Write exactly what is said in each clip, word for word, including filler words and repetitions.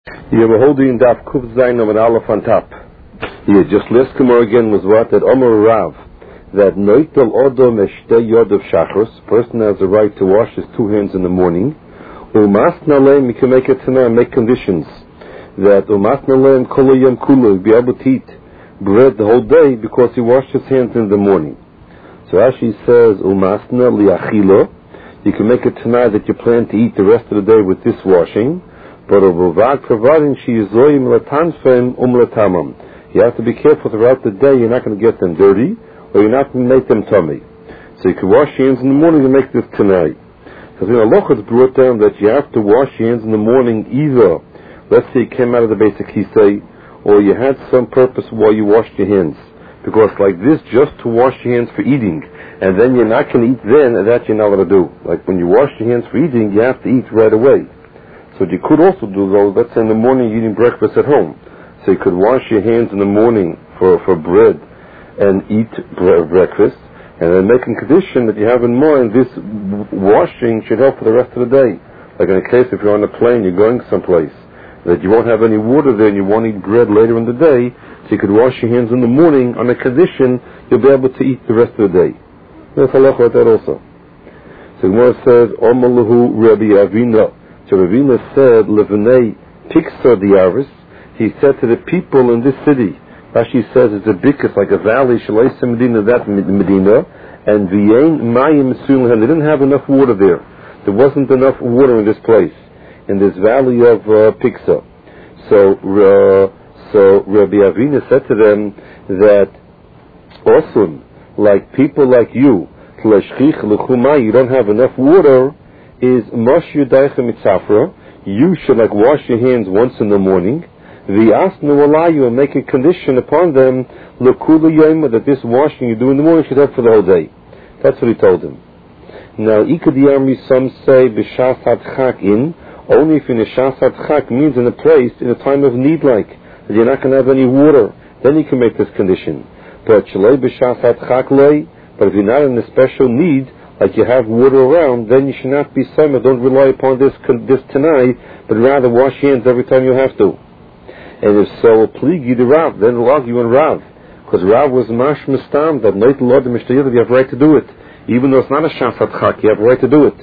You were holding Daf Kuf Zayin of an Aleph on top. Yeah, just last Gemara again was what? That Omer Rav, that Noitel Odom Eshtei Yod of Shachros, person has the right to wash his two hands in the morning. Umas Naleim, you can make it tonight, make conditions. That Umas Naleim Kolo Yom Kulu, be able to eat bread the whole day because he washed his hands in the morning. So Rashi says, Umasna Liachilo, you can make it tonight that you plan to eat the rest of the day with this washing. But providing she is zoyim latanfem umlatamam, you have to be careful throughout the day. You're not going to get them dirty, or you're not going to make them tummy. So you can wash your hands in the morning and make this tonight. Because in Allah it's brought down that you have to wash your hands in the morning either, let's say you came out of the basic kisei, or you had some purpose while you washed your hands. Because like this, just to wash your hands for eating, and then you're not going to eat then, and that you're not going to do. Like when you wash your hands for eating, you have to eat right away. So you could also do those, let's say in the morning you're eating breakfast at home. So you could wash your hands in the morning for, for bread and eat bre- breakfast, and then make a condition that you have in mind this washing should help for the rest of the day. Like in a case if you're on a plane, you're going someplace, that you won't have any water there and you won't eat bread later in the day, so you could wash your hands in the morning on a condition you'll be able to eat the rest of the day. There's halacha about that also. So Gemara says, Omalahu Rabbi Avina. So Ravina said, Levenei Pixar Diaris, he said to the people in this city, Rashi says it's a bikus, like a valley, Shalaisa Medina, that Medina, and V'yein Mayim Sulam, they didn't have enough water there. There wasn't enough water in this place, in this valley of uh, Pixar. So, uh, so Rabbi Avina said to them that, also, like people like you, you don't have enough water, is Moshe Yudaicha Mitzafra, you should like wash your hands once in the morning. The Asna will allow you and make a condition upon them, L'kula Yoma, that this washing you do in the morning should help for the whole day. That's what he told them. Now, Ikadiyami, some say, B'shas HaTchak in, only if in a Shas HaTchak means in a place, in a time of need like, that you're not going to have any water, then you can make this condition. But Shalei B'shas HaTchak lei, but if you're not in a special need, like you have water around, then you should not be summer. Don't rely upon this this tonight, but rather wash your hands every time you have to. And if so, pligi the Rav, then we'll argue in Rav, because Rav was mash mistam that night Lord the Mishnah, you have a right to do it, even though it's not a shas hatchak, you have a right to do it.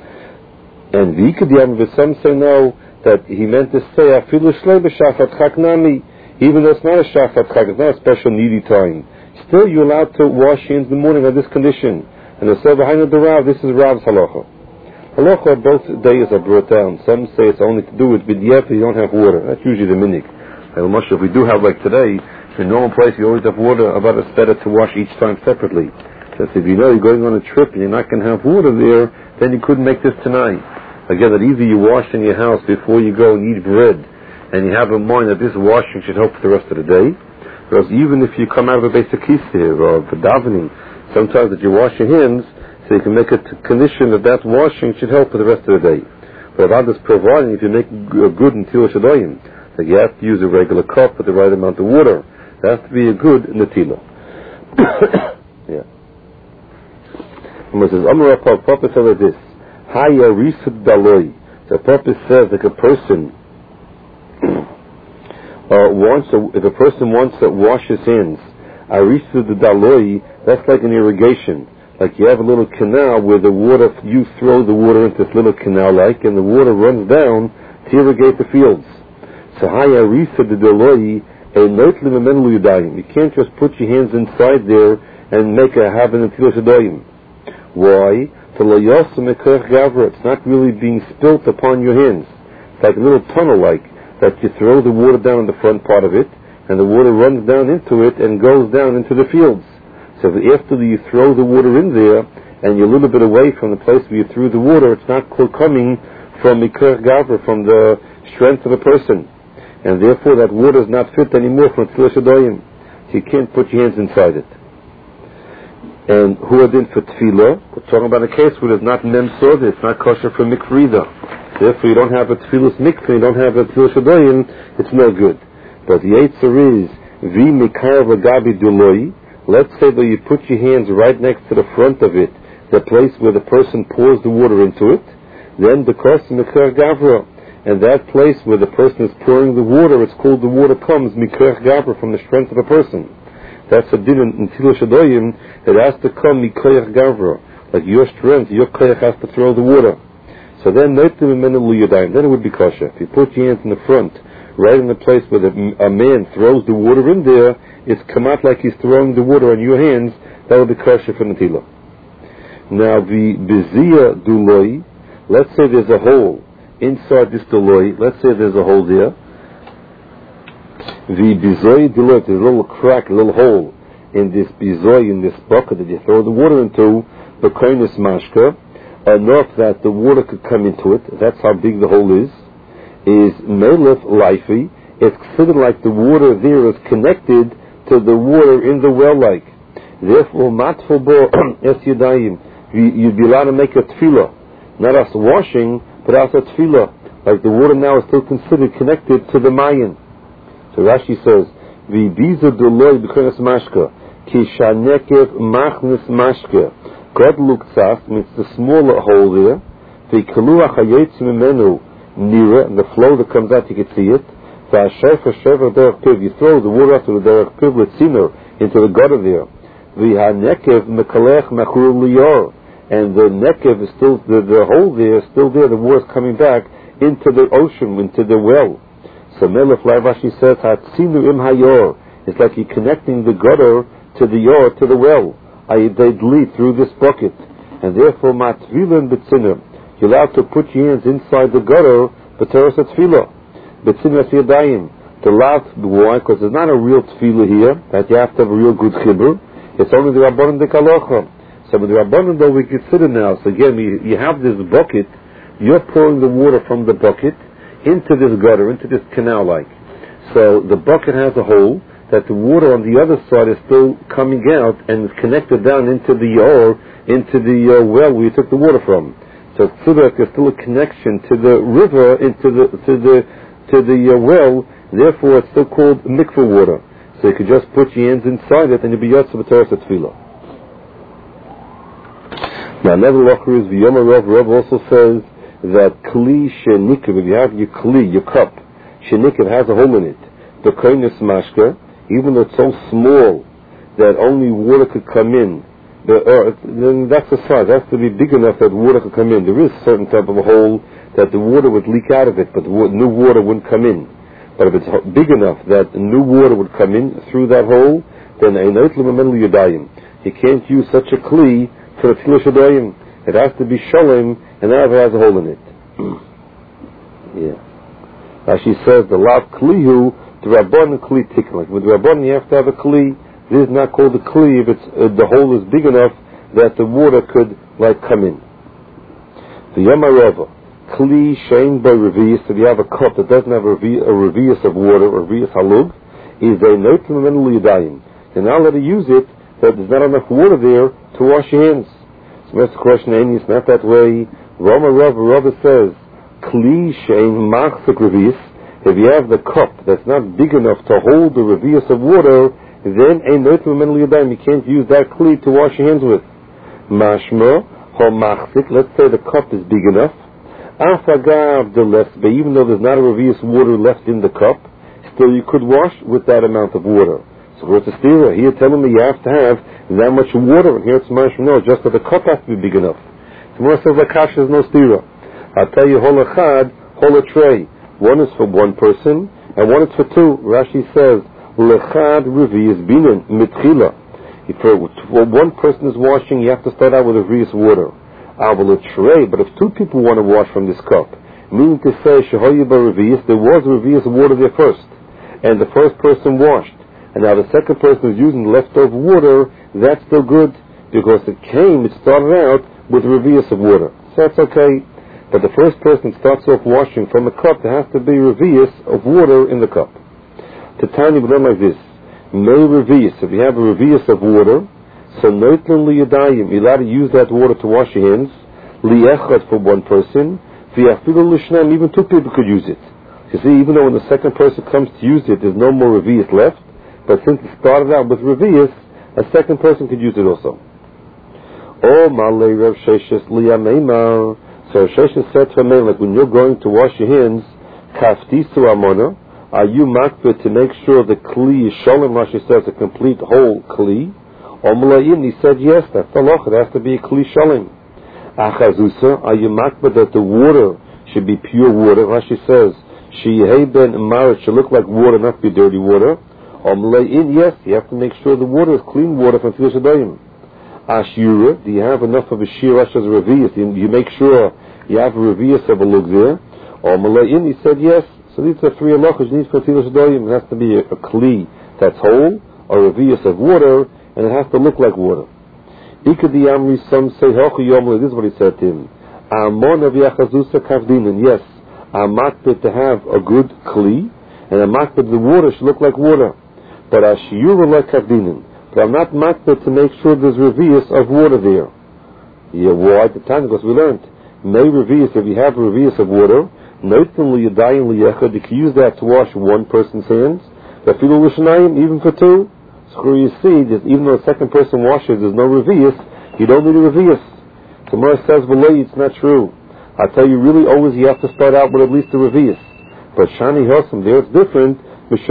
And v'ikadiyam, some say no, that he meant to say afilu shlei b'shas hatchak nami, even though it's not a shas hatchak, it's not a special needy time. Still, you're allowed to wash your hands in the morning on this condition. And they say behind the Rav, this is Rav's halacha. Halacha, both days are brought down. Some say it's only to do with b'di'ef if you don't have water. That's usually the minig. And Moshe, if we do have like today, in a normal place you always have water, about it's better to wash each time separately. So if you know you're going on a trip and you're not going to have water there, then you couldn't make this tonight. Again, that either you wash in your house before you go and eat bread, and you have in mind that this washing should help for the rest of the day. Because even if you come out of a basic here or for davening, sometimes that you wash your hands, so you can make a t- condition that that washing should help for the rest of the day. But others providing, if you make a good until shadoyim, that you have to use a regular cup with the right amount of water. It has to be a good natila. Yeah. And it says, Amar Papa says like this, Haya Risud Daloi. The purpose says like a person uh, wants to, if a person wants to wash his hands, Arisu the Daloi, that's like an irrigation. Like you have a little canal where the water, you throw the water into this little canal like, and the water runs down to irrigate the fields. So Haya Arisu the Daloi, a noitlim amenlu yudayim. You can't just put your hands inside there and make a have an until shadoyim. Why? It's not really being spilt upon your hands. It's like a little tunnel like, that you throw the water down in the front part of it, and the water runs down into it and goes down into the fields. So after you throw the water in there, and you're a little bit away from the place where you threw the water, it's not coming from Mikar Gavra, from the strength of the person. And therefore that water is not fit anymore from Tzilah Shadoyim. So you can't put your hands inside it. And who are then for Tefillah? We're talking about a case where there's not Mem Soda, it's not kosher for Mikfrida. Therefore you don't have a Tefillah's Mikveh, you don't have a Tzilah Shadoyim, it's no good. But the answer is, Vi Mikar V'Gabi Duloi. Let's say that you put your hands right next to the front of it, the place where the person pours the water into it, then the Kos Mikar Gavra, and that place where the person is pouring the water, it's called the water comes mikoyach gavra, from the strength of a person. That's a din in Tilo Shadoyim. It has to come mikoyach gavra, like your strength, your koyach has to throw the water. So then, then it would be kosher. If you put your hands in the front, right in the place where the, a man throws the water in there, it's come out like he's throwing the water on your hands. That would be kosher for Natila. Now the bezia duloi, let's say there's a hole inside this duloi. Let's say there's a hole there. The bizoi duloi, there's a little crack, a little hole in this bizoi, in this bucket that you throw the water into, the koinis mashka, enough that the water could come into it. That's how big the hole is. Is melef laifi. It's considered like the water there is connected to the water in the well, like. Therefore, matful bo es yadayim. You'd be allowed to make a tefillah, not as washing, but as a tefillah. Like the water now is still considered connected to the mayin. So Rashi says, "V'biza doloi b'konas mashka ki shanekev machnis mashka." God looked at means the smaller hole there. V'kaluach hayetz mimenu nira, and the flow that comes out, you can see it. V'ashefer shefer derech piv. You throw the water after the derech piv letziner into the gutter there. V'hanekev mekalech machur liyor. And the nekev is still, the, the hole there is still there, the water is coming back into the ocean, into the well. So Melech Rashi says, Hatzinu im hayor. It's like you're connecting the gutter to the yor, to the well. They lead through this bucket. And therefore, matvilan b'tzinah. You're allowed to put your hands inside the gutter, b'teres tefillah. B'tzinah yadayim. To lav, why? Because there's not a real tefillah here, that you have to have a real good chibur. It's only the Rabbanan de Kalocha. So with the Rabbanan, though, we consider now, so again, you, you have this bucket, you're pouring the water from the bucket into this gutter, into this canal like. So the bucket has a hole, that the water on the other side is still coming out and is connected down into the or into the uh, well where you took the water from. So tzedek is still a connection to the river, into the to the to the uh, well. Therefore, it's still called mikveh water. So you could just put your hands inside it and you'll be yotze b'teres tefillah. Now, another locker is the Yom Rav. Rav also says that kli shenikov, if you have your kli, your cup, shenikov has a hole in it. The koinis mashka, even though it's so small that only water could come in, the, uh, then that's the size. It has to be big enough that water could come in. There is a certain type of a hole that the water would leak out of it, but the wa- new water wouldn't come in. But if it's big enough that new water would come in through that hole, then you can't use such a kli for the Tilo Shadoyim. It has to be shalom, and that has a hole in it. Yeah. Now she says, the lav klihu, the Rabban kli tikkun. Like with the Rabban, you have to have a kli. This is not called a kli if it's, uh, the hole is big enough that the water could, like, come in. The Yamarava, kli shein by revius, if you have a cup that doesn't have a revius of water, or revius halug, is a noitim menul yadayim. You're not allowed to use it, that there's not enough water there to wash your hands. So that's the question, and it's not that way. Rama Rav, Rav says, kli shein machzik revius, if you have the cup that's not big enough to hold the revius of water, then ein noitim menul yadayim, you can't use that kli to wash your hands with. Mashma, ho machzik, let's say the cup is big enough, afagav de lesbe, even though there's not a revius water left in the cup, still you could wash with that amount of water. So what's the stira? Here telling me you have to have that much water. Here it's mashma, no, just that the cup has to be big enough. Tomorrow says Akash is no stira. I'll tell you, hol echad, hol a tray. One is for one person, and one is for two. Rashi says, lechad revius binin mitchila. If for one person is washing, you have to start out with a revius water. I will a tray, but if two people want to wash from this cup, meaning to say, shehoyiba revius, there was revius water there first, and the first person washed. And now the second person is using leftover water, that's still good, because it came, it started out with revius of water. So that's okay. But the first person starts off washing from a cup, there has to be revius of water in the cup. Titani would learn like this. May revius, if you have a revius of water, so noitlin liyadayim, you're allowed to use that water to wash your hands, liyechad for one person, v'yafilu l'shnam, even two people could use it. You see, even though when the second person comes to use it, there's no more revius left, but since it started out with revius, a second person could use it also. Oh, malei Rav Sheshes liyameimar. So Rav Sheshes said to him, like when you're going to wash your hands, Kaftisu amona. Are you makbid to make sure the kli is sholem? Rashi says a complete whole kli. Omlaim, he said yes. That's the loch. It has to be a kli sholem. Achazusa. Are you makbid that the water should be pure water? Rashi says she ben marit should look like water, not be dirty water. Omlaim, yes. You have to make sure the water is clean water from Tfilas Yadayim. Ashura, do you have enough of a shir as a revius? You make sure you have a revius of a look there. Omlaim, he said yes. So these are three halachas needs for Tfilas Yadayim. It has to be a, a kli that's whole, a revius of water, and it has to look like water. Ikadi Amri, some say, this is what he said to him. Amon of Yachazusa Kavdinan, yes, I'm makbid to have a good kli, and I'm makbid the water should look like water. But Ashiyura like Kavdinan. But I'm not makbid to make sure there's revius of water there. Yeah, why? At the time, because we learned, may revius, if you have a revius of water, you can use that to wash one person's hands. Even for two. So you see that even though the second person washes, there's no revius, you don't need a revius. Tomorrow says, it's not true. I tell you, really, always you have to start out with at least a revius. But Shani Hosam, there it's different.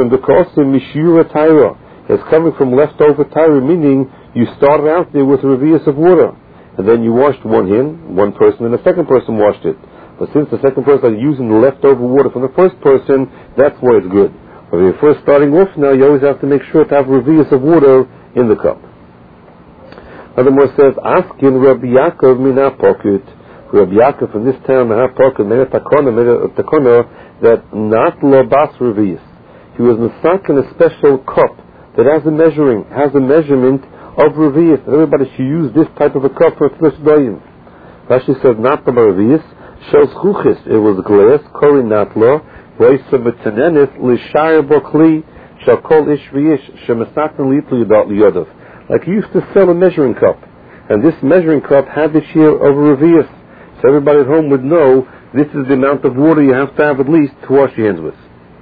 It's coming from leftover tyra, meaning you started out there with a revius of water. And then you washed one hand, one person, and the second person washed it. But since the second person is using the leftover water from the first person, that's why it's good. But if you're first starting off now, you always have to make sure to have a revius of water in the cup. Another more says, asking Rabbi Yaakov mina pocket. Rabbi Yaakov from this town, Mina pocket, made a takona, made a takona, that not lo bas revius. He was masak in a special cup that has a measuring, has a measurement of revius. Everybody should use this type of a cup for Tfilas Yadayim. Rashi says, not the revius. Shows chuchis, it was glass, kori natlo, reisa b'tzanenis, l'shayr bokli, shall call ish v'ish, shemasakna litlu yodov. Like he used to sell a measuring cup, and this measuring cup had the shear of a revius, so everybody at home would know this is the amount of water you have to have at least to wash your hands with.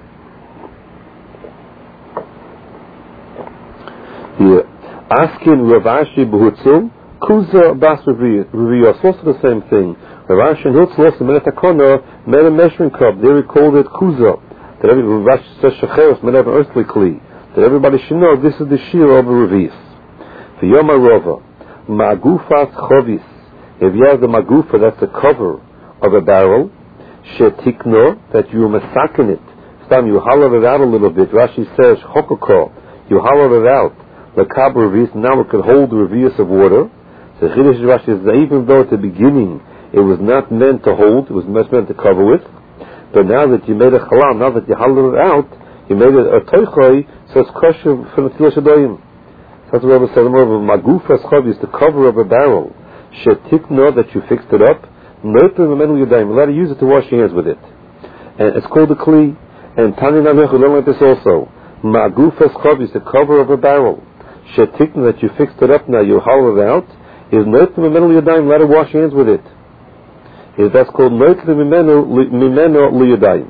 Yeah. Asking Rav Ashi b'hutzul, kuza bas revius, also the same thing. Rav Ashi and Hutzul also made a takona, made a measuring cup. There he called it kuza. That everybody, Rav Ashi says shecheres, made an earthly kli. That everybody should know this is the shear of a revius. For Yom HaRova, magufas chovis. If you have the magufa, that's the cover of a barrel. Shetikno, that you masakin it. Stam, you hollow it out a little bit. Rashi says chokoko, you hollow it out. The kab revius, now it could hold the revius of water. So Chiddush Rashi is that even though at the beginning it was not meant to hold, it was meant to cover with, but now that you made a chalam, now that you hollowed it out, you made it a toichoi, so it's kosher for the Tfilas Yadayim. That's what Rabbi said, more of a magufas chavis, the cover of a barrel. Shetikno, that you fixed it up, notim v'menu yadayim, allowed to use it to wash your hands with it. And it's called a kli, and Tani Namech, we learn like this also. Magufas chavis, the cover of a barrel. Shetikno, that you fixed it up now, you hollowed it out, is notim v'menu yadayim, allowed to wash your hands with it. Is that's called notim v'menu liyadayim.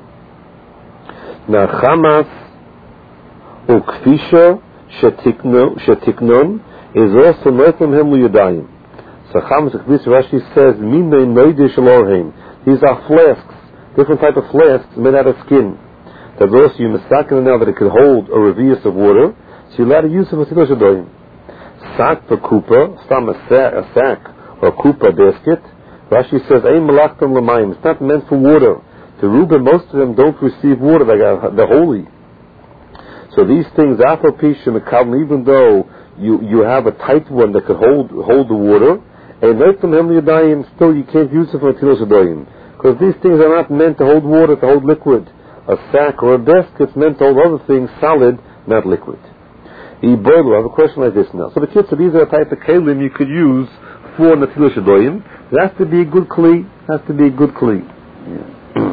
Now chamas ukfisha shetiknon is also notim hem liyadayim. So chamas ukfisha, Rashi says minay noidish lorheim. These are flasks, different type of flasks made out of skin. That also you mistaken now that it could hold a revius of water, so you're allowed to use it for Tfilas Yadayim. Sack for kupa, some a sack, a sack or a kupa basket. Rashi says, "Ein malachtam l'mayim." It's not meant for water. The Reuben, most of them don't receive water; they're holy. So these things, apopishim, even though you you have a tight one that could hold hold the water, and still you can't use it for Tfilas Yadayim because these things are not meant to hold water, to hold liquid. A sack or a basket is meant to hold other things, solid, not liquid. I have a question like this now. So the kids, so these are the type of kelim you could use for Tfilas Yadayim. It has to be a good kli. It has to be a good kli. Yeah.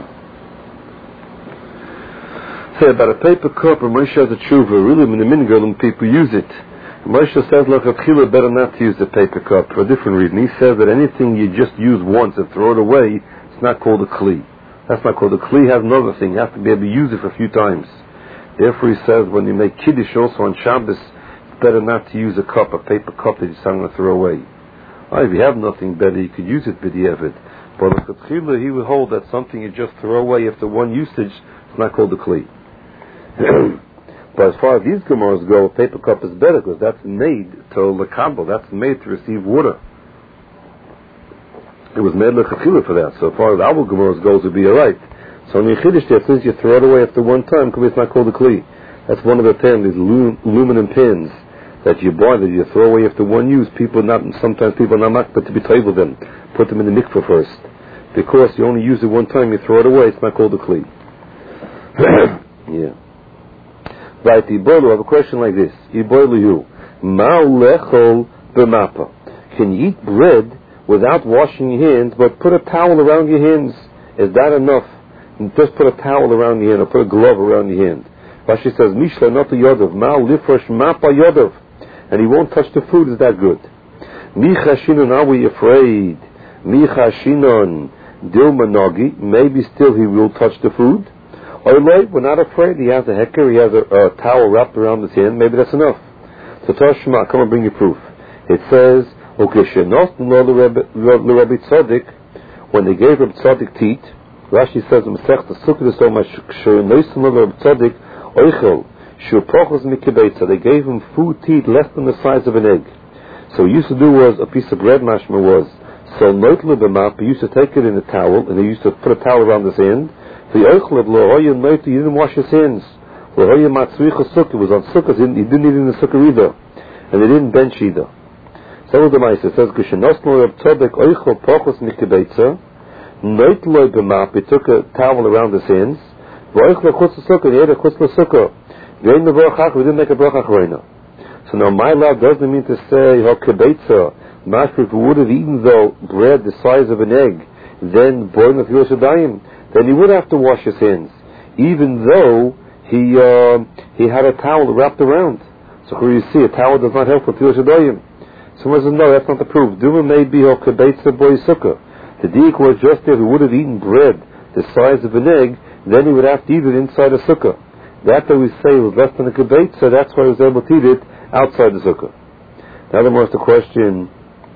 Say about a paper cup, and Moshe has a tshuva. Really, in the minigurlim, people use it. Moshe says, look, Achila better not to use the paper cup for a different reason. He says that anything you just use once and throw it away, it's not called a kli. That's not called a kli. Has another thing. You have to be able to use it for a few times. Therefore, he says when you make kiddush also on Shabbos, it's better not to use a cup, a paper cup that you're going to throw away. Oh, if you have nothing better, you could use it b'diavad. But l'chatchila, he would hold that something you just throw away after one usage is not called a kli. But as far as these Gemaras go, a paper cup is better because that's made to lekabel, that's made to receive water. It was made l'chatchila for that. So as far as our Gemaras goes, it would be alright. So in Yechidish, there, since you throw it away after one time, it's not called a kli. That's one of the ten, these lum- aluminum pins that you buy, that you throw away after one use. People not, sometimes people are not but to be toivel them. Put them in the mikveh first. Because you only use it one time, you throw it away, it's not called a kli. Yeah. Right, Iboilu, I have a question like this. Iboilu you. Ma'u lechol b'mapa. Can you eat bread without washing your hands, but put a towel around your hands? Is that enough? And just put a towel around your hand, or put a glove around your hand. Rashi says, Mishla not a yodov. Ma'u lifrosh mapa yodov. And he won't touch the food, is that good? Micha shinon, are we afraid? Micha shinon dilma nogi. Maybe still he will touch the food. Oilay, we're not afraid. He has a hecker, he has a, a towel wrapped around his hand. Maybe that's enough. So Tashma, come and bring you proof. It says, okay, shenos no l'Rebbe Tzaddik, when they gave Rebbe Tzaddik teat, Rashi says, Masech the Sukkah so much shenos no l'Rebbe Tzaddik oichel shu prochos mikibetza. They gave him food teat less than the size of an egg. So what he used to do was a piece of bread mashma was so noitlu b'map. He used to take it in a towel and he used to put a towel around his hand. The oichel lohoya noitlu, he didn't wash his hands. Lohoya matzricha sukkah, was on sukkah. He didn't eat in the sukkah either, and they didn't bench either. So the Maisa says, "Kshenosnu Reb Tzaddik oichel prochos mikibetza noitlu b'map." He took a towel around his hands. V'oichel chutz sukkah, he ate a chutz sukkah. We didn't make a bracha achrona. So now my law doesn't mean to say hakibetza. Master, if he would have eaten though bread the size of an egg, then born of Yerushalayim, then he would have to wash his hands, even though he uh, he had a towel wrapped around. So here you see, a towel does not help with Yerushalayim. Someone says, no, that's not the proof. Duma may be hakibetza boy sukkah. The diak was just if he would have eaten bread the size of an egg, then he would have to eat it inside a sukkah. That that we say was less than a kibetza, so that's why he was able to eat it outside the sukkah. Now the more the question,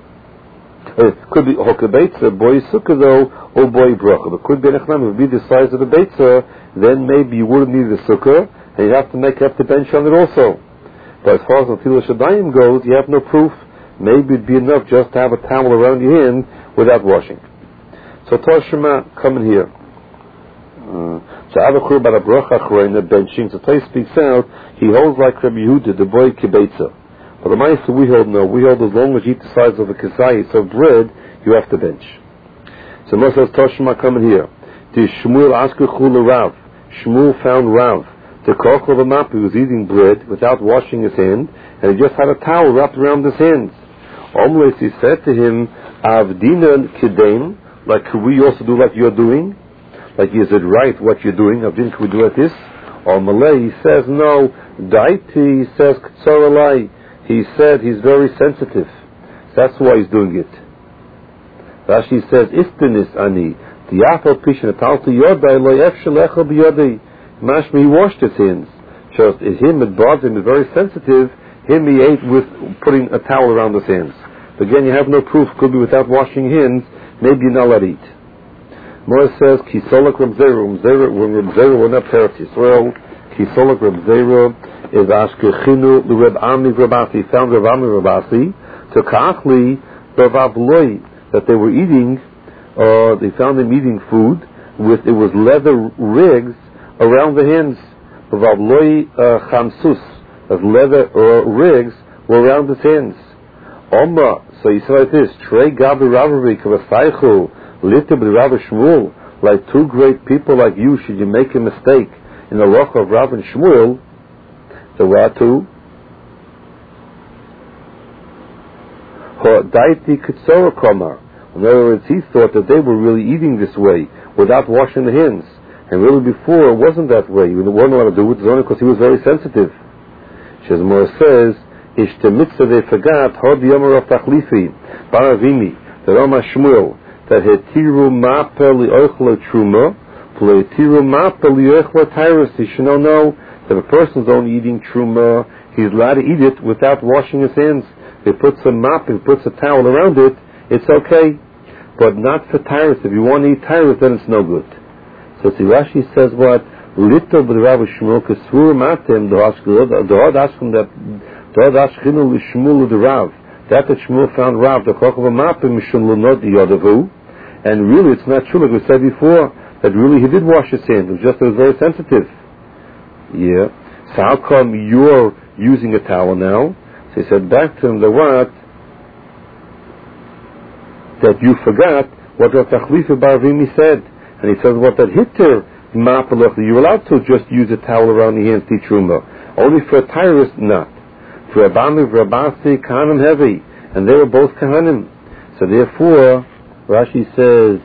it could be hokebetza, boy sukkah though, or boy bracha. But could be nechnam, it would be the size of the betza, then maybe you wouldn't need the sukkah, and you have to make up the bench on it also. But as far as the Netilas Yadayim goes, you have no proof. Maybe it'd be enough just to have a towel around your hand without washing. So Toshima, come in here. Uh, So Avakur about a bracha achrona benching. So Tais speaks out. He holds like Rabbi Yehuda, the boy kibetza. But the Ma'aser we hold no. We hold as long as you eat the size of a kesayis of bread, you have to bench. So Moshe says Toshma coming here. The Shmuel Askechu Rav. Shmuel found Rav. The koch of a map. He was eating bread without washing his hand, and he just had a towel wrapped around his hands. Omles, he said to him, Avdina kidem, like could we also do like you're doing? Like, is it right what you're doing? Avdin, can we do like this? Or Malay, he says, no. Daiti, he says, Ktsaralai. He said he's very sensitive. That's why he's doing it. Rashi says, Istinis ani. Diafal pishin atalti yodai lo efshelecha biyodai. Mashmi, he washed his hands. Just him, it bothers him, he's very sensitive. Him, he ate with putting a towel around his hands. Again, you have no proof. Could be without washing hands. Maybe you're not allowed to eat. Mora says, Kisolak Reb Zera. When Reb Zera were not Parat Yisrael, Kisolak Reb Zera is Ashkechinu Reb Ami Rabasi. He found Reb Ami Rabasi to Kachli Bavavloi, that they were eating, uh, they found them eating food with, it was leather rigs around the hands. Bavavloi Chamsus, as leather uh, rigs were around his hands. Omra, so he said like this, Trey Gabi Ravavi Kavasaichu, Litter with Rav Shmuel, like two great people like you, should you make a mistake in the rock of Rav and Shmuel, the Ratu, Daiti Kitsora Komar. In other words, he thought that they were really eating this way without washing the hands. And really before, it wasn't that way. He didn't want to do it, only because he was very sensitive. Shazmor says, Ishtemitzah they forgot, Hod Yomer of Tachlifi, Baravimi, the Rama Shmuel, that hetiru mapel li'ochla truma, hetiru mapel li'ochla tyrus. He should not know that if a person's only eating truma, he's allowed to eat it without washing his hands. If he puts a map, if he puts a towel around it, it's okay. but not for tyrus. If you want to eat tyrus, then it's no good. So see, Rashi says what? Little but Rav Shmuel Kesvur Matem the Hod Ashkim that the Hod Ashkinu Lishmul the Rav that the Shmuel found Rav the Chochav Mapim Mishum Lunod the Yodavu, and really it's not true like we said before that really he did wash his hands. It was just it was very sensitive. Yeah. So how come you're using a towel now? So he said back to him the what that you forgot what Rav Tachlifa Barvimi said, and he says what that hitter. You're allowed to just use a towel around the hands, teach Truma. Only for a tyrus, not. For Abami, for Abasi, Kahanim heavy. And they were both Kahanim. So therefore, Rashi says,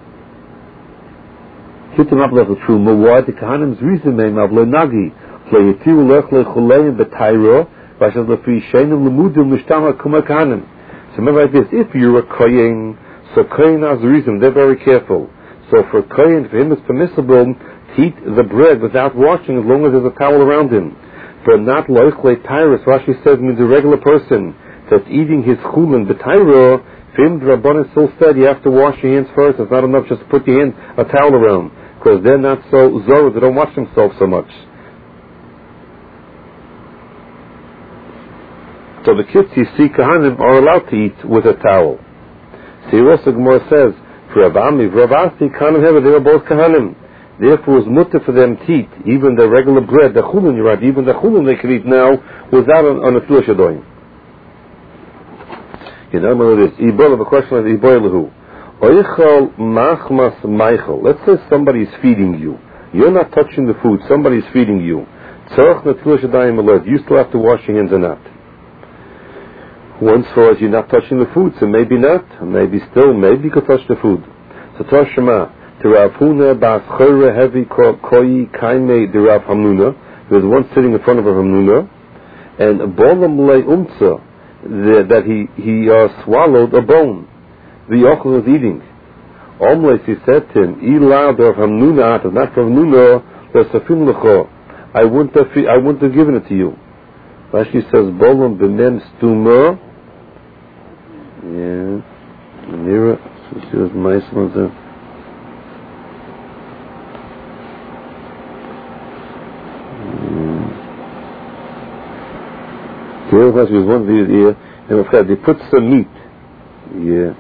Hittim Ablech Truma, why the Kahanim's reason may Mavle Nagi. Le Yetiru Lech Le Chuleim Betairo, Rashi says, Lefi Sheinim Lemudim Mishtama Kuma Kahanim. So remember like this, if you're a Kohen, so Kohen has a reason, they're very careful. So for Kohen, for him it's permissible to eat the bread without washing as long as there's a towel around him. For not loichle tyrus, Rashi says means a regular person that's eating his chulin b'tayro, for him the Rabbanan still said you have to wash your hands first. It's not enough just to put your hand, a towel around, because they're not so zorah, they don't wash themselves so much. So the kids you see Kahanim are allowed to eat with a towel. See also Gemara says, for Avami, for Avasi, Kahanim Hever, they were both Kahanim. Therefore, it was mutter for them to eat, even the regular bread, the chulun, you're right, even the chulun they could eat now without on, on a fil shadoim. You know, this, Ibola, the question of Iboilahu. Oichal machmas meichel. Let's say somebody is feeding you. You're not touching the food, somebody is feeding you. Tzorach na fil shadoim alert. You still have to wash your hands or not. Once for as you're not touching the food, so maybe not, maybe still, maybe you could touch the food. So Toshima, to Rav Huna Bas Chore Heavy Koi Kaime de Rav Hamnuna, there was one sitting in front of a Hamnuna, and Bolam Le Umtza, that he, he uh, swallowed a bone. The Yochel was eating. Omles, he said to him, Ila de Rav Hamnuna, not Rav Hamnuna, Le Safim Lecho, I wouldn't have, I wouldn't have given it to you. Rashi says, Bolam B'mem Stuma, yeah, Nira, so she was nice ones there. The other question was one of the year, and in fact, they put some meat. Yeah.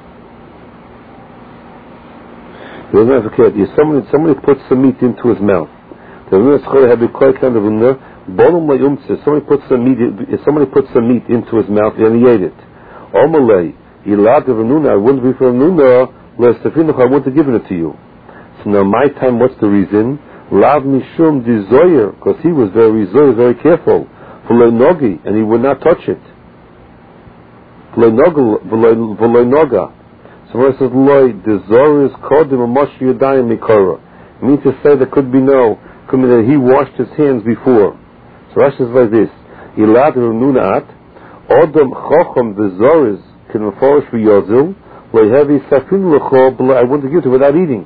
The other one, somebody, somebody put some meat into his mouth. The other one had been quite kind of in there. Somebody put some meat, somebody put some meat into his mouth and he ate it. Omalei, Ilad of Anuna, I wouldn't be for Anuna, I wouldn't have given it to you. So now my time, what's the reason? Lav Mishum Dizoyer, because he was very zoyer, very careful. V'loi Nogi, and he would not touch it. V'loi Noga. So when it says Loi, Dizoyer is Kodim Amosh Yudayim Mikora. It means to say there could be no, could be that he washed his hands before. So Rashi says like this, Ilad of Anuna at, Odom Chochom Dizoyer can maforish for Yozil, Loi Heavy Safin Lecho, I wouldn't give it without eating.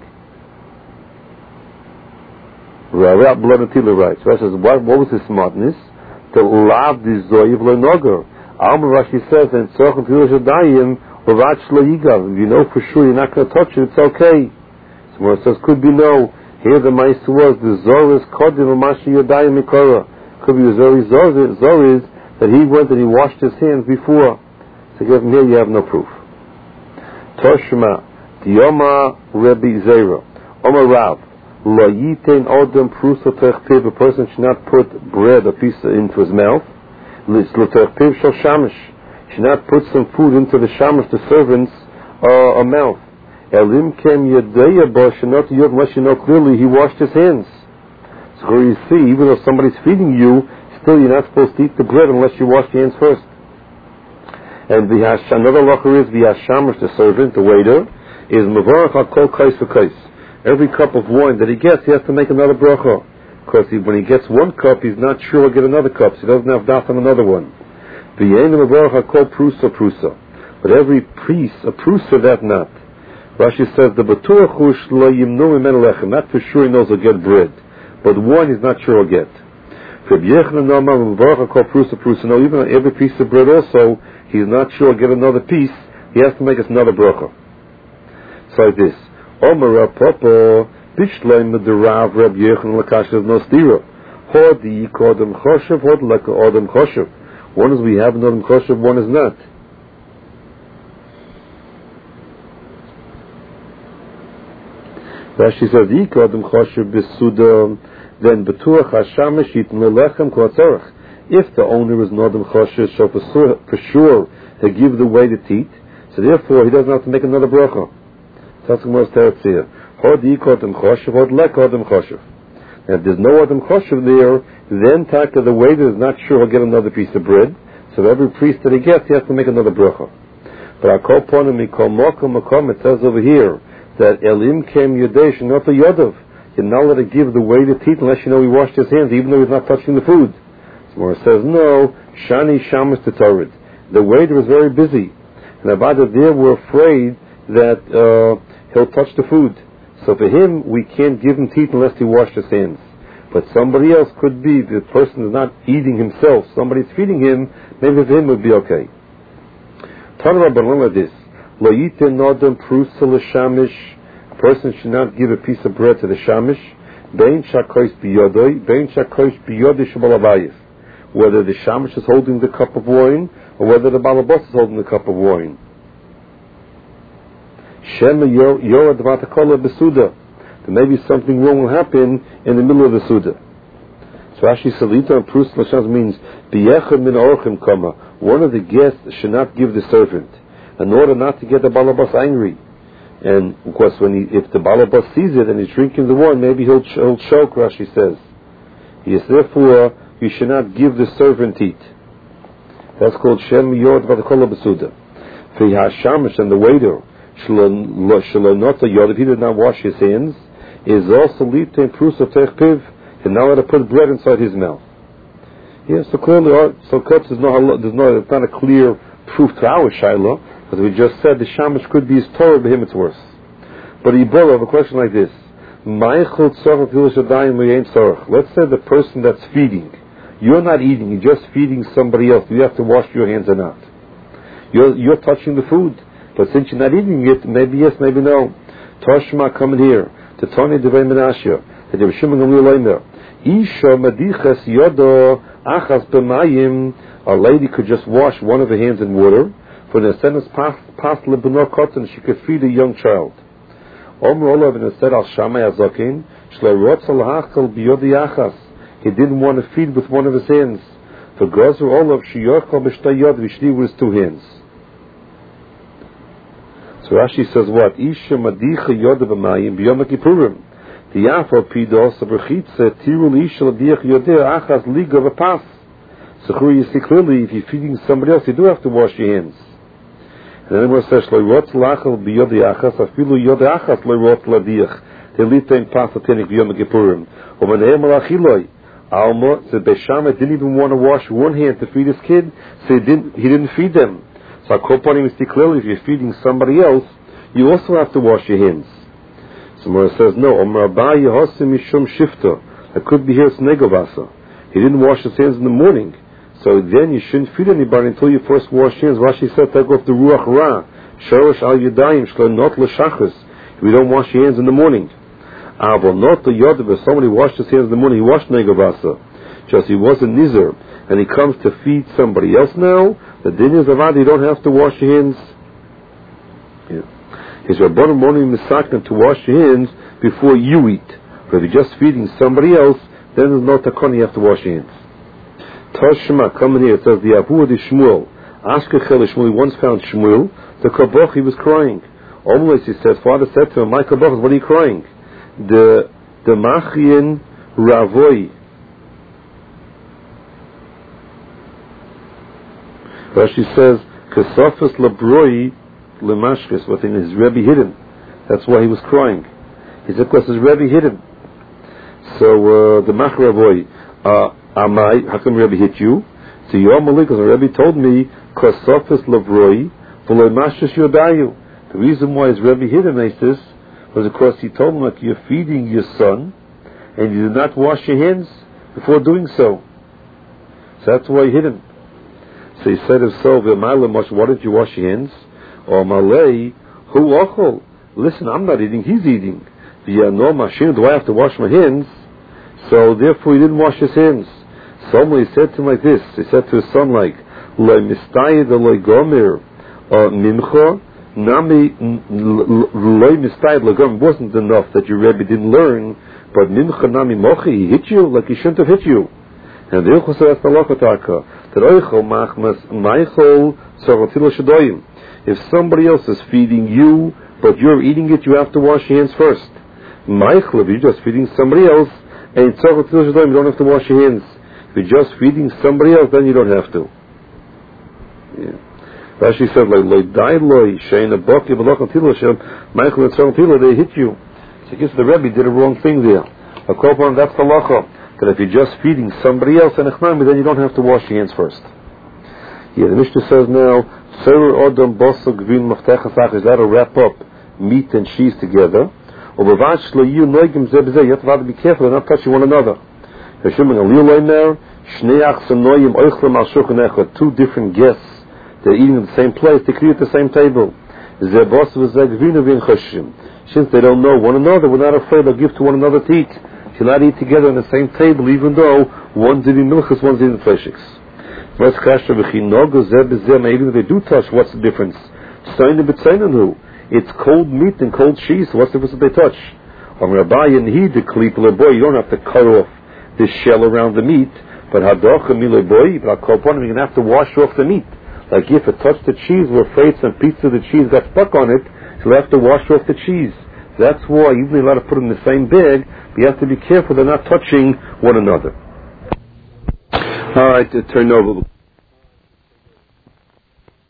Without blood and tila, right? So Rashi says, what, what was his smartness? To lav the zoyev le'noger. Alma Rashi says, and tzorchem tila shadayim, l'vat shle'igav. If you know for sure you're not going to touch it, it's okay. So where it says, could be no. Here the mice was, the zor is kodim amashi yadayim mikora. Could be the zor is, zor is, that he went and he washed his hands before. So given here you have no proof. Toshma, Diyoma Rebbe Zera, Omar Rav, Lo Yitain Odom Prusa Terchpiv, a person should not put bread, a piece into his mouth. Lo Terchpiv Shal Shamish, should not put some food into the Shamish, the servant's uh, a mouth. Elim Kem Yadeya Bo Shanot Yod, unless you know clearly he washed his hands. So here you see, even though somebody's feeding you, still you're not supposed to eat the bread unless you wash your hands first. And the hash, another locker is the hashamish, the servant, the waiter, is mevorach al kol kais v'kais. Every cup of wine that he gets, he has to make another bracha. Because he, when he gets one cup, he's not sure he'll get another cup, so he doesn't have das on another one. V'yein mevorach al kol prusa prusa. But every priest, a prusa, that not. Rashi says, the batuach hu shlo yimnu imen lechem. Not for sure he knows he'll get bread. But one he's not sure he'll get. No, even every piece of bread also, he's not sure he'll get another piece, he has to make us another bracha. like this. Omar Papa Bishleim the Rav Reb Yechon Lakashav Nostira. Hodi Kodem Choshev, Hod Laka Odem Choshev. One is we have an Odem Choshev, one is not. Rashi says, Ikodem Choshev Besuda, then Betuach Hashamish Yitin Lechem Kotzorach. If the owner is Nodem Choshev, so for, for sure he'll give the way to teat, so therefore he doesn't have to make another bracha. That's the most teretz here. Hodi Kodem Choshev, Hod Leka Odem Choshev. And if there's no Odem Choshev there, then Taka, the waiter is not sure he'll get another piece of bread, so every priest that he gets, he has to make another bracha. But Akol Ponim Mikol Mokom Mokom, it says over here, that Elim Kem Yodesh, not a Yodov. You're not allowed to give the way to teat unless you know he washed his hands, even though he's not touching the food. Mora says, no, Shani Shamas Tetorid. The waiter is very busy. And Avada there were afraid that uh, he'll touch the food. So for him, we can't give him teeth unless he washed his hands. But somebody else could be, the person is not eating himself, somebody's feeding him, maybe for him it would be okay. Tana Rabbanan like this, Lo yiten nodem prusa l'shamish, a person should not give a piece of bread to the shamish, bein shakois biyodoi, bein shakois biyodoi shabalabayis. Whether the shamish is holding the cup of wine, or whether the balabos is holding the cup of wine. Shema yorad vatakola besuda. There may be something wrong will happen in the middle of the suda. So Rashi Salita and Prus Lashaz means biyechad min orchim kama. One of the guests should not give the servant, in order not to get the balabos angry. And of course, when he, if the balabos sees it and he's drinking the wine, maybe he'll, he'll choke. Rashi says, yes, therefore you should not give the servant eat. That's called Shem Yod Vadakola Besuda. For Hashamish and the waiter, Shalonota Yod, if he did not wash his hands, is also lead to improve of Techpiv, and now let to put bread inside his mouth. Yes, so clearly, so cuts is not, there's no, it's not a clear proof to our Shiloh, as we just said, the Shamish could be his Torah, but him it's worse. But Ebola, have a question like this. Let's say the person that's feeding, you're not eating, you're just feeding somebody else. Do you have to wash your hands or not? You're, you're touching the food, but since you're not eating it, maybe yes, maybe no. Toshma coming here to Tony Devei Menashia, that you're Shimon Gamliel Leimer. Isha Madiches Yodo Achas B'Mayim. A lady could just wash one of her hands in water. For the sentence past past lebeno cotton, she could feed a young child. Omer Olav and said Al Shamay Azokin Shlo Rotz Al Hachal Biyodi Achas. He didn't want to feed with one of his hands. For Gozer Olav Shiyochal B'Shtayod Vishli with his two hands. So Rashi says what? Isha Madicha Yoda B'Mayim B'Yom Kippurim. The Yafo Pidos Abrachitze Tirul Isha Ladiach Yodeh Achas Liga V'Pas. So you see clearly, if you're feeding somebody else, you do have to wash your hands. And then it says, Lo Rotz Lachal B'Yodeh Achas Afilu Yodeh Achas Lo Rotz Ladiach. They lead to Pas Atenik B'Yom Kippurim. U'Manehem Alachiloi. Alma said Beishamah didn't even want to wash one hand to feed his kid, so he didn't, he didn't feed them. So I call upon him to see clearly, if you're feeding somebody else, you also have to wash your hands. So Mora says, no, Omar Abai Yehosim Mishum Shifta. It could be here Snegovasa. He didn't wash his hands in the morning, so then you shouldn't feed anybody until you first wash your hands. Rashi said, take off the Ruach Ra, Shorosh Al Yadayim, Shlonot L'Shachris. If you don't wash your hands in the morning. But not the Yodav, if somebody washed his hands in the morning, he washed Negavasa. Just he wasn't Nizar, and he comes to feed somebody else now, the din is avad, you don't have to wash your hands. Yeah. His Rabbanim morning misakna to wash your hands before you eat. But if you're just feeding somebody else, then there's no takon, you have to wash your hands. Toshma, coming here, it says the Avu de Shmuel. Ashkechel Shmuel, he once found Shmuel, the Kaboch, he was crying. Almost he says, Father said to him, my Kaboch, what are you crying? The the Machien Ravoi. Rashi says, Kesofis Labroi Lemashkis, what in his Rebbe hidden. That's why he was crying. He said, because his Rebbe hidden. So uh, the Mach Ravoi, uh, Amai, how come Rebbe hit you? So Yom Malik, because the Rebbe told me, Kesofis Labroi Lemashkis Yodayu. The reason why his Rebbe hidden is this, was of course he told him that you're feeding your son and you did not wash your hands before doing so. So that's why he hid him. So he said himself, why didn't you wash your hands? Or Malay, who ochol? listen, I'm not eating, he's eating. Yeah, no, machine, do I have to wash my hands? So therefore he didn't wash his hands. Someone he said to him like this, he said to his son like, Loi mistayid loi gomer mimcha, nami loi mistayid loi gomer. It wasn't enough that your Rebbe didn't learn, but mimcha nami mochi, he hit you like he shouldn't have hit you. And the Ilchus says the Lokataka, that oichel machmas maichol sorotilo shadoyim. If somebody else is feeding you, but you're eating it, you have to wash your hands first. Maichel, if you're just feeding somebody else, and sorotilo shadoyim, you don't have to wash your hands. If you're just feeding somebody else, then you don't have to. Yeah. Rashi said, like, loy dai loy, shein a boki, v'lochel tilo shem, maichel and sorotilo, they hit you. So I guess the Rebbe did a wrong thing there. A korban, that's the lacha. That if you're just feeding somebody else and echnami, then you don't have to wash your hands first. Yeah, the Mishnah says now, Serer Odom Bosa Gvin Maftechasach, is that to wrap up meat and cheese together? Or Bavash Lo Yu Noigim Zebzeh, you have to be careful, they're not touching one another. Hashimon Alil Leimer, Shnei Achsan Noyim Oichlem Al Shulchan Echad, two different guests, they're eating at the same place, they create the same table. Zeh Bosa V'zeh Gvin Uvin Choshim. Since they don't know one another, we're not afraid they'll give to one another to eat. You not eat together on the same table, even though one's eating milchus, one's eating fleshiks. Even if they do touch, what's the difference? It's cold meat and cold cheese, so what's the difference if they touch? You don't have to cut off the shell around the meat, but you're going to have to wash off the meat. Like if it touched the cheese, we're afraid some piece of the cheese got stuck on it, so we have to wash off the cheese. That's why even though you're allowed to put them in the same bag, but you have to be careful they're not touching one another. All right, to turn over.